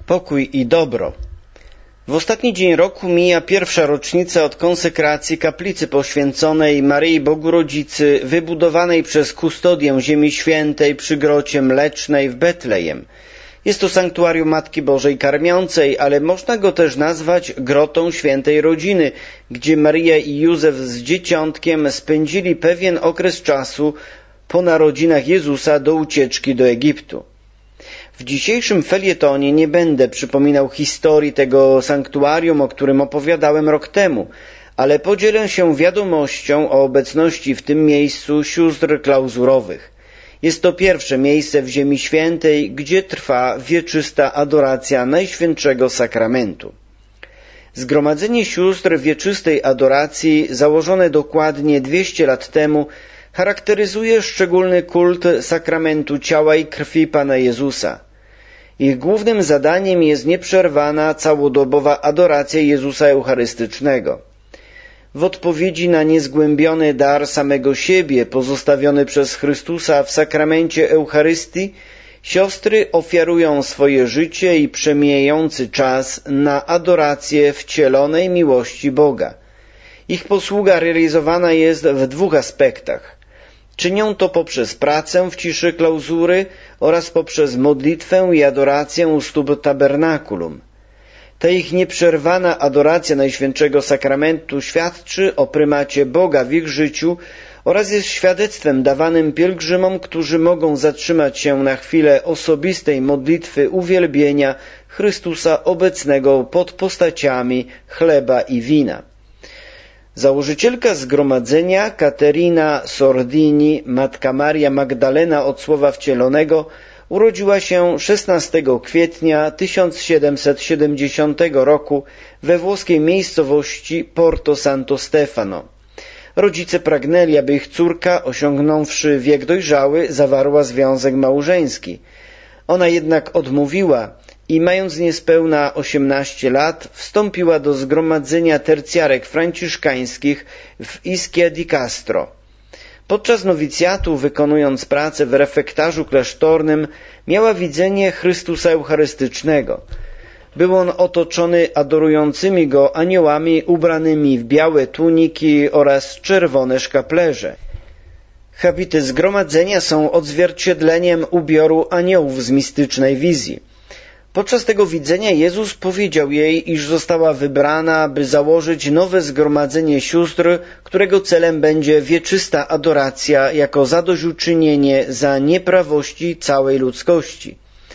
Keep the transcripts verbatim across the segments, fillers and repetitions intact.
pokój i dobro. W ostatni dzień roku mija pierwsza rocznica od konsekracji kaplicy poświęconej Maryi Bogu Rodzicy, wybudowanej przez kustodię Ziemi Świętej przy Grocie Mlecznej w Betlejem. Jest to sanktuarium Matki Bożej Karmiącej, ale można go też nazwać Grotą Świętej Rodziny, gdzie Maryja i Józef z dzieciątkiem spędzili pewien okres czasu po narodzinach Jezusa do ucieczki do Egiptu. W dzisiejszym felietonie nie będę przypominał historii tego sanktuarium, o którym opowiadałem rok temu, ale podzielę się wiadomością o obecności w tym miejscu sióstr klauzurowych. Jest to pierwsze miejsce w Ziemi Świętej, gdzie trwa wieczysta adoracja Najświętszego Sakramentu. Zgromadzenie sióstr wieczystej adoracji, założone dokładnie dwieście lat temu, charakteryzuje szczególny kult sakramentu ciała i krwi Pana Jezusa. Ich głównym zadaniem jest nieprzerwana, całodobowa adoracja Jezusa Eucharystycznego. W odpowiedzi na niezgłębiony dar samego siebie pozostawiony przez Chrystusa w sakramencie Eucharystii, siostry ofiarują swoje życie i przemijający czas na adorację wcielonej miłości Boga. Ich posługa realizowana jest w dwóch aspektach. Czynią to poprzez pracę w ciszy klauzury oraz poprzez modlitwę i adorację u stóp tabernakulum. Ta ich nieprzerwana adoracja Najświętszego Sakramentu świadczy o prymacie Boga w ich życiu oraz jest świadectwem dawanym pielgrzymom, którzy mogą zatrzymać się na chwilę osobistej modlitwy uwielbienia Chrystusa obecnego pod postaciami chleba i wina. Założycielka zgromadzenia, Caterina Sordini, matka Maria Magdalena od Słowa Wcielonego, urodziła się szesnastego kwietnia tysiąc siedemset siedemdziesiątego roku we włoskiej miejscowości Porto Santo Stefano. Rodzice pragnęli, aby ich córka, osiągnąwszy wiek dojrzały, zawarła związek małżeński. Ona jednak odmówiła i mając niespełna osiemnaście lat wstąpiła do zgromadzenia tercjarek franciszkańskich w Ischia di Castro. Podczas nowicjatu, wykonując pracę w refektarzu klasztornym, miała widzenie Chrystusa Eucharystycznego. Był on otoczony adorującymi go aniołami ubranymi w białe tuniki oraz czerwone szkaplerze. Habity zgromadzenia są odzwierciedleniem ubioru aniołów z mistycznej wizji. Podczas tego widzenia Jezus powiedział jej, iż została wybrana, by założyć nowe zgromadzenie sióstr, którego celem będzie wieczysta adoracja jako zadośćuczynienie za nieprawości całej ludzkości.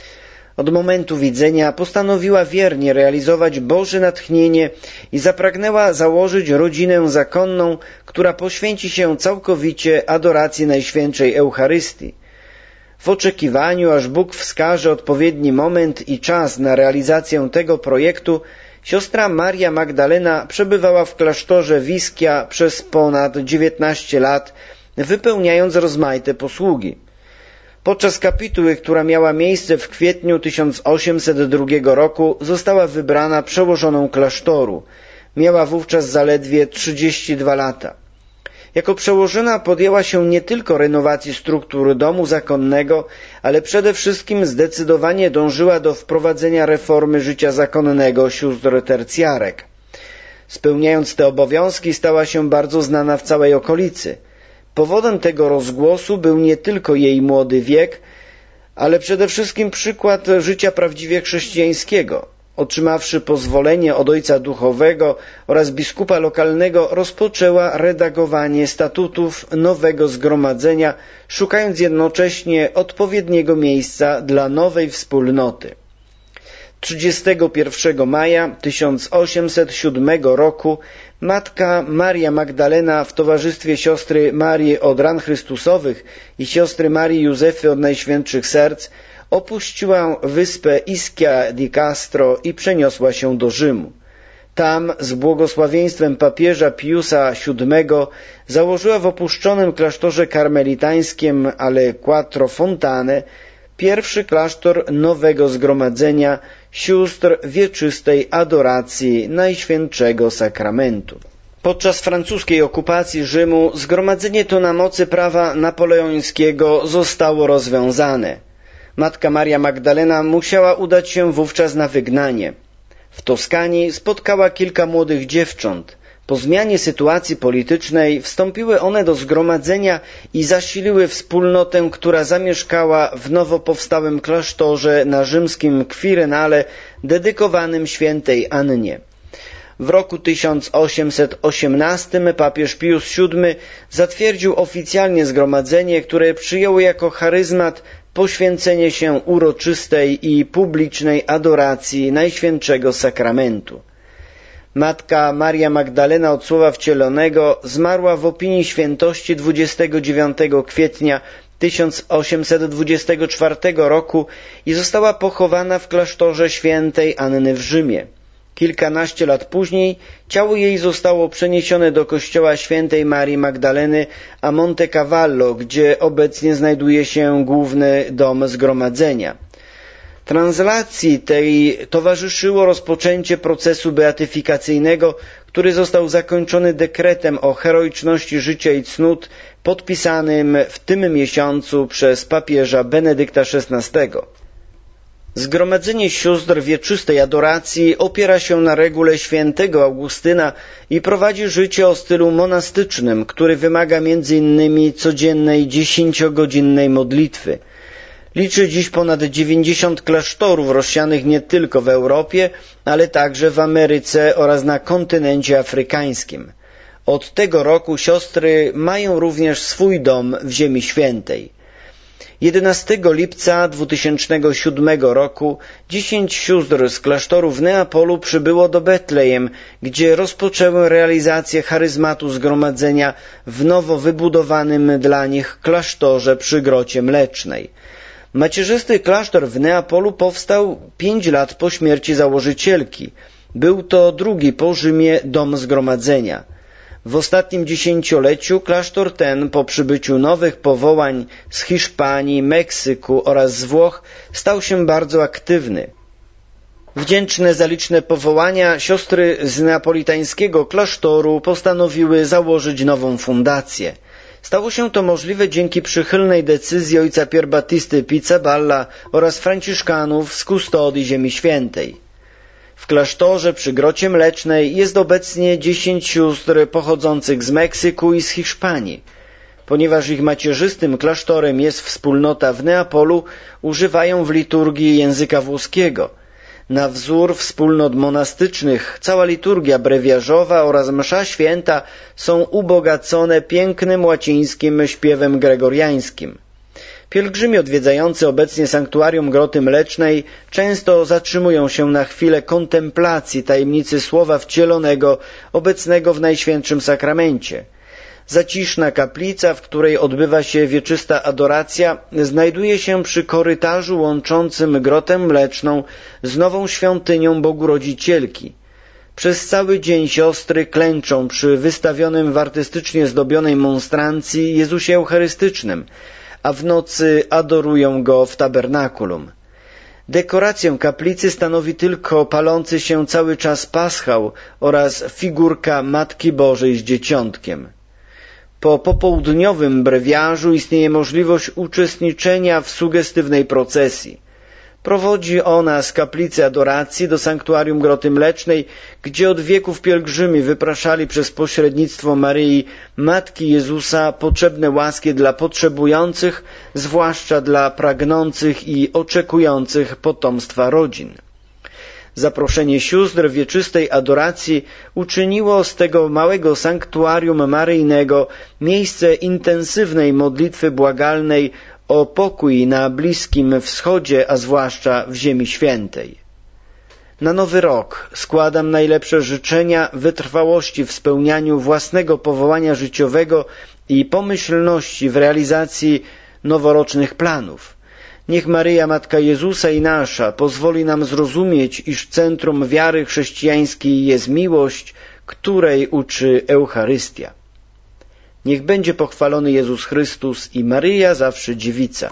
Od momentu widzenia postanowiła wiernie realizować Boże natchnienie i zapragnęła założyć rodzinę zakonną, która poświęci się całkowicie adoracji Najświętszej Eucharystii. W oczekiwaniu, aż Bóg wskaże odpowiedni moment i czas na realizację tego projektu, siostra Maria Magdalena przebywała w klasztorze w Ischia przez ponad dziewiętnaście lat, wypełniając rozmaite posługi. Podczas kapituły, która miała miejsce w kwietniu tysiąc osiemset drugiego roku, została wybrana przełożoną klasztoru. Miała wówczas zaledwie trzydzieści dwa lata. Jako przełożona podjęła się nie tylko renowacji struktur domu zakonnego, ale przede wszystkim zdecydowanie dążyła do wprowadzenia reformy życia zakonnego sióstr tercjarek. Spełniając te obowiązki, stała się bardzo znana w całej okolicy. Powodem tego rozgłosu był nie tylko jej młody wiek, ale przede wszystkim przykład życia prawdziwie chrześcijańskiego. Otrzymawszy pozwolenie od ojca duchowego oraz biskupa lokalnego, rozpoczęła redagowanie statutów nowego zgromadzenia, szukając jednocześnie odpowiedniego miejsca dla nowej wspólnoty. trzydziestego pierwszego maja tysiąc osiemset siódmego roku matka Maria Magdalena w towarzystwie siostry Marii od ran Chrystusowych i siostry Marii Józefy od Najświętszych Serc opuściła wyspę Ischia di Castro i przeniosła się do Rzymu. Tam z błogosławieństwem papieża Piusa siódmego założyła w opuszczonym klasztorze karmelitańskim alle Quattro Fontane pierwszy klasztor nowego zgromadzenia sióstr wieczystej adoracji Najświętszego Sakramentu. Podczas francuskiej okupacji Rzymu zgromadzenie to na mocy prawa napoleońskiego zostało rozwiązane. Matka Maria Magdalena musiała udać się wówczas na wygnanie. W Toskanii spotkała kilka młodych dziewcząt. Po zmianie sytuacji politycznej wstąpiły one do zgromadzenia i zasiliły wspólnotę, która zamieszkała w nowo powstałym klasztorze na rzymskim Kwirynale dedykowanym świętej Annie. W roku tysiąc osiemset osiemnastym papież Pius siódmy zatwierdził oficjalnie zgromadzenie, które przyjęło jako charyzmat poświęcenie się uroczystej i publicznej adoracji Najświętszego Sakramentu. Matka Maria Magdalena od Słowa Wcielonego zmarła w opinii świętości dwudziestego dziewiątego kwietnia tysiąc osiemset dwudziestego czwartego roku i została pochowana w klasztorze świętej Anny w Rzymie. Kilkanaście lat później ciało jej zostało przeniesione do kościoła świętej Marii Magdaleny a Monte Cavallo, gdzie obecnie znajduje się główny dom zgromadzenia. Translacji tej towarzyszyło rozpoczęcie procesu beatyfikacyjnego, który został zakończony dekretem o heroiczności życia i cnót podpisanym w tym miesiącu przez papieża Benedykta szesnastego. Zgromadzenie sióstr wieczystej adoracji opiera się na regule świętego Augustyna i prowadzi życie o stylu monastycznym, który wymaga między innymi codziennej dziesięciogodzinnej modlitwy. Liczy dziś ponad dziewięćdziesiąt klasztorów rozsianych nie tylko w Europie, ale także w Ameryce oraz na kontynencie afrykańskim. Od tego roku siostry mają również swój dom w Ziemi Świętej. jedenastego lipca dwutysięcznego siódmego roku dziesięć sióstr z klasztoru w Neapolu przybyło do Betlejem, gdzie rozpoczęły realizację charyzmatu zgromadzenia w nowo wybudowanym dla nich klasztorze przy Grocie Mlecznej. Macierzysty klasztor w Neapolu powstał pięć lat po śmierci założycielki. Był to drugi po Rzymie dom zgromadzenia. W ostatnim dziesięcioleciu klasztor ten, po przybyciu nowych powołań z Hiszpanii, Meksyku oraz z Włoch, stał się bardzo aktywny. Wdzięczne za liczne powołania, siostry z neapolitańskiego klasztoru postanowiły założyć nową fundację. Stało się to możliwe dzięki przychylnej decyzji ojca Pierbattisty Pizzaballa oraz franciszkanów z kustodii Ziemi Świętej. W klasztorze przy Grocie Mlecznej jest obecnie dziesięć sióstr pochodzących z Meksyku i z Hiszpanii. Ponieważ ich macierzystym klasztorem jest wspólnota w Neapolu, używają w liturgii języka włoskiego. Na wzór wspólnot monastycznych cała liturgia brewiarzowa oraz msza święta są ubogacone pięknym łacińskim śpiewem gregoriańskim. Pielgrzymi odwiedzający obecnie sanktuarium Groty Mlecznej często zatrzymują się na chwilę kontemplacji tajemnicy Słowa Wcielonego obecnego w Najświętszym Sakramencie. Zaciszna kaplica, w której odbywa się wieczysta adoracja, znajduje się przy korytarzu łączącym Grotę Mleczną z nową świątynią Bogu Rodzicielki. Przez cały dzień siostry klęczą przy wystawionym w artystycznie zdobionej monstrancji Jezusie Eucharystycznym, a w nocy adorują Go w tabernakulum. Dekorację kaplicy stanowi tylko palący się cały czas paschał oraz figurka Matki Bożej z Dzieciątkiem. Po popołudniowym brewiarzu istnieje możliwość uczestniczenia w sugestywnej procesji. Prowadzi ona z kaplicy adoracji do sanktuarium Groty Mlecznej, gdzie od wieków pielgrzymi wypraszali przez pośrednictwo Maryi, Matki Jezusa, potrzebne łaski dla potrzebujących, zwłaszcza dla pragnących i oczekujących potomstwa rodzin. Zaproszenie sióstr wieczystej adoracji uczyniło z tego małego sanktuarium maryjnego miejsce intensywnej modlitwy błagalnej o pokój na Bliskim Wschodzie, a zwłaszcza w Ziemi Świętej. Na nowy rok składam najlepsze życzenia wytrwałości w spełnianiu własnego powołania życiowego i pomyślności w realizacji noworocznych planów. Niech Maryja, Matka Jezusa i nasza, pozwoli nam zrozumieć, iż centrum wiary chrześcijańskiej jest miłość, której uczy Eucharystia. Niech będzie pochwalony Jezus Chrystus i Maryja zawsze Dziewica.